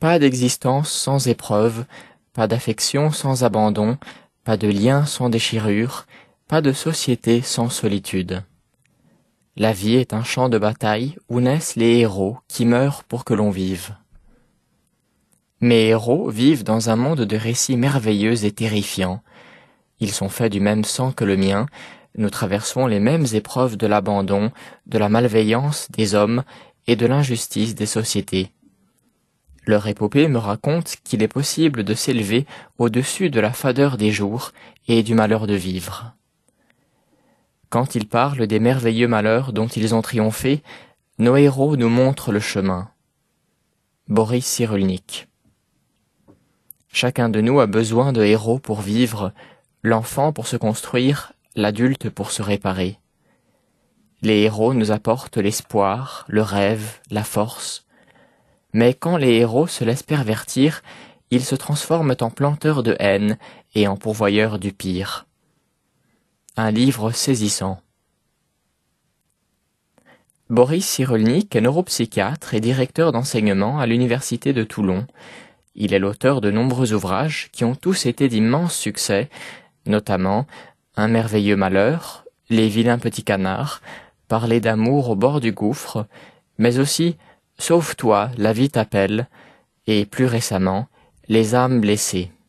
Pas d'existence sans épreuve, pas d'affection sans abandon, pas de lien sans déchirure, pas de société sans solitude. La vie est un champ de bataille où naissent les héros qui meurent pour que l'on vive. Mes héros vivent dans un monde de récits merveilleux et terrifiants. Ils sont faits du même sang que le mien, nous traversons les mêmes épreuves de l'abandon, de la malveillance des hommes et de l'injustice des sociétés. Leur épopée me raconte qu'il est possible de s'élever au-dessus de la fadeur des jours et du malheur de vivre. Quand ils parlent des merveilleux malheurs dont ils ont triomphé, nos héros nous montrent le chemin. Boris Cyrulnik. Chacun de nous a besoin de héros pour vivre, l'enfant pour se construire, l'adulte pour se réparer. Les héros nous apportent l'espoir, le rêve, la force. Mais quand les héros se laissent pervertir, ils se transforment en planteurs de haine et en pourvoyeurs du pire. Un livre saisissant. Boris Cyrulnik est neuropsychiatre et directeur d'enseignement à l'université de Toulon. Il est l'auteur de nombreux ouvrages qui ont tous été d'immenses succès, notamment Un merveilleux malheur, Les vilains petits canards, Parler d'amour au bord du gouffre, mais aussi Sauve-toi, la vie t'appelle, et plus récemment, Les âmes blessées.